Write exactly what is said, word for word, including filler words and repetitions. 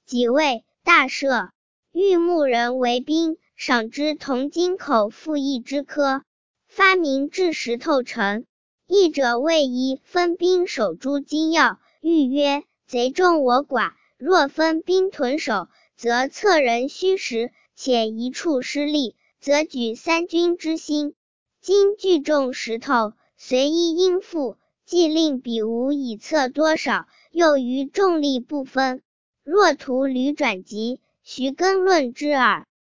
即位，大赦，欲牧人为兵，赏之铜金口复义之科，发明制石透成。义者谓一分兵守诸金要，欲曰：贼众我寡，若分兵屯守，则侧人虚实，且一处失利，则举三军之心。今聚众石头，随意应付，既令彼无以测多少，又于众力不分。若图屡转急，徐更论之耳。